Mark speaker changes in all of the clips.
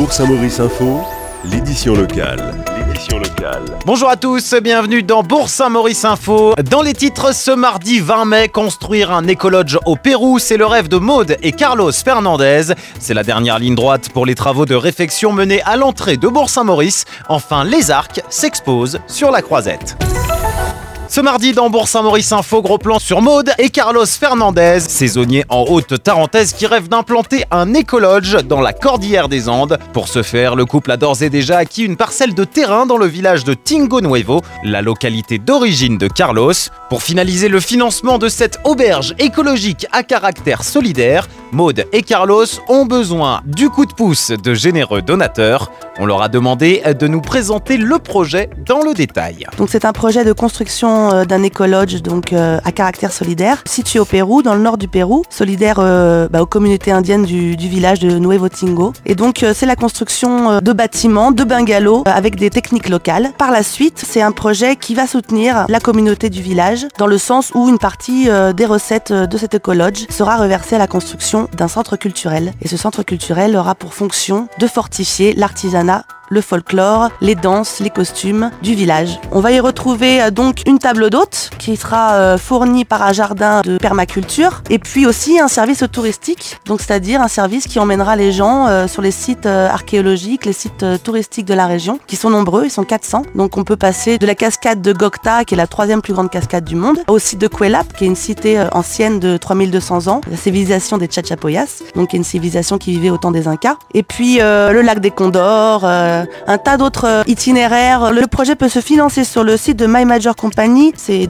Speaker 1: Bourg-Saint-Maurice Info, l'édition locale.
Speaker 2: Bonjour à tous, bienvenue dans Bourg-Saint-Maurice Info. Dans les titres, ce mardi 20 mai, construire un écolodge au Pérou, c'est le rêve de Maude et Carlos Fernandez. C'est la dernière ligne droite pour les travaux de réfection menés à l'entrée de Bourg-Saint-Maurice. Enfin, les arcs s'exposent sur la croisette. Ce mardi dans Bourg-Saint-Maurice Info, gros plan sur Maude et Carlos Fernandez, saisonniers en Haute-Tarentaise qui rêvent d'implanter un écolodge dans la Cordillère des Andes. Pour ce faire, le couple a d'ores et déjà acquis une parcelle de terrain dans le village de Tingo Nuevo, la localité d'origine de Carlos. Pour finaliser le financement de cette auberge écologique à caractère solidaire, Maude et Carlos ont besoin du coup de pouce de généreux donateurs. On leur a demandé de nous présenter le projet dans le détail.
Speaker 3: Donc c'est un projet de construction d'un écolodge à caractère solidaire, situé au Pérou, dans le nord du Pérou, solidaire aux communautés indiennes du village de Nuevo Tingo. Et donc c'est la construction de bâtiments, de bungalows avec des techniques locales. Par la suite, c'est un projet qui va soutenir la communauté du village, dans le sens où une partie des recettes de cet écolodge sera reversée à la construction d'un centre culturel. Et ce centre culturel aura pour fonction de fortifier l'artisanat, le folklore, les danses, les costumes du village. On va y retrouver donc une table d'hôtes qui sera fournie par un jardin de permaculture et puis aussi un service touristique, donc c'est-à-dire un service qui emmènera les gens sur les sites archéologiques, les sites touristiques de la région, qui sont nombreux, ils sont 400. Donc on peut passer de la cascade de Gocta, qui est la 3e plus grande cascade du monde, au site de Cuelap, qui est une cité ancienne de 3200 ans, la civilisation des Chachapoyas, donc qui est une civilisation qui vivait au temps des Incas. Et puis le lac des Condors, un tas d'autres itinéraires. Le projet peut se financer sur le site de My Major Company, c'est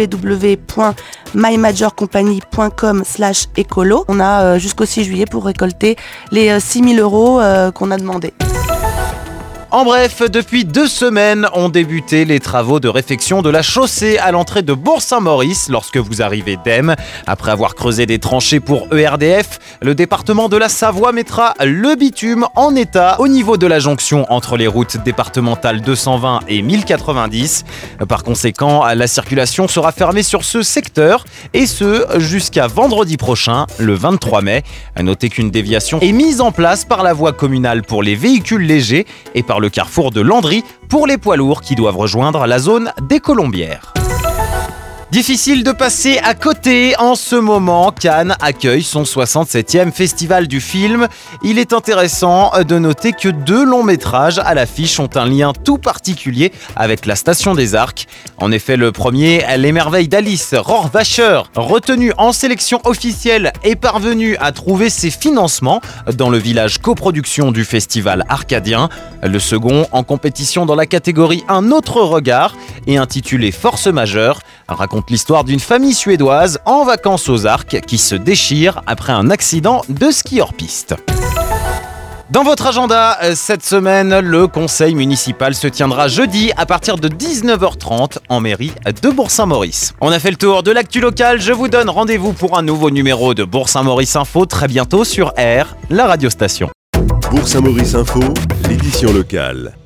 Speaker 3: www.mymajorcompany.com/écolo. On a jusqu'au 6 juillet pour récolter les 6 000 € qu'on a demandé.
Speaker 2: En bref, depuis 2 semaines ont débuté les travaux de réfection de la chaussée à l'entrée de Bourg-Saint-Maurice lorsque vous arrivez d'Aismes. Après avoir creusé des tranchées pour ERDF, le département de la Savoie mettra le bitume en état au niveau de la jonction entre les routes départementales 220 et 1090. Par conséquent, la circulation sera fermée sur ce secteur et ce jusqu'à vendredi prochain, le 23 mai. Notez qu'une déviation est mise en place par la voie communale pour les véhicules légers et par le carrefour de Landry pour les poids lourds qui doivent rejoindre la zone des Colombières. Difficile de passer à côté en ce moment. Cannes accueille son 67e festival du film. Il est intéressant de noter que 2 longs métrages à l'affiche ont un lien tout particulier avec la Station des Arcs. En effet, le premier, Les Merveilles d'Alice Rohrwacher, retenu en sélection officielle, est parvenu à trouver ses financements dans le village coproduction du festival arcadien. Le second, en compétition dans la catégorie Un autre regard et intitulé Force majeure, raconte l'histoire d'une famille suédoise en vacances aux Arcs qui se déchire après un accident de ski hors piste. Dans votre agenda, cette semaine, le conseil municipal se tiendra jeudi à partir de 19h30 en mairie de Bourg-Saint-Maurice. On a fait le tour de l'actu locale, je vous donne rendez-vous pour un nouveau numéro de Bourg-Saint-Maurice Info très bientôt sur R, la radiostation.
Speaker 1: Bourg-Saint-Maurice Info, l'édition locale.